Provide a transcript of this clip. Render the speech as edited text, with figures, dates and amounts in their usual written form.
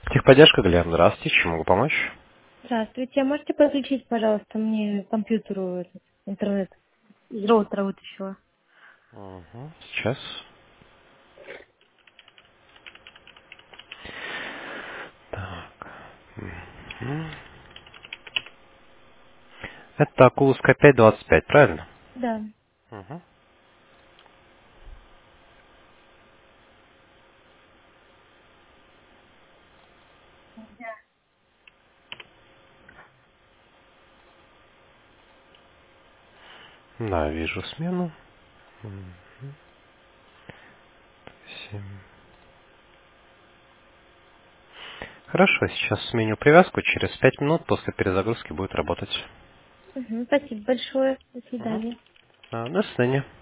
Техподдержка, Галина, здравствуйте, чем могу помочь? Здравствуйте. А можете подключить, пожалуйста, мне к компьютеру этот интернет из роутера вытащила? Угу, сейчас. Так. Мгм. Это Акуловская 525, правильно? Да. Угу. Да, вижу смену. Мгм. 7. Хорошо, сейчас сменю привязку. Через 5 минут после перезагрузки будет работать. Спасибо большое. До Угу. свидания. До свидания.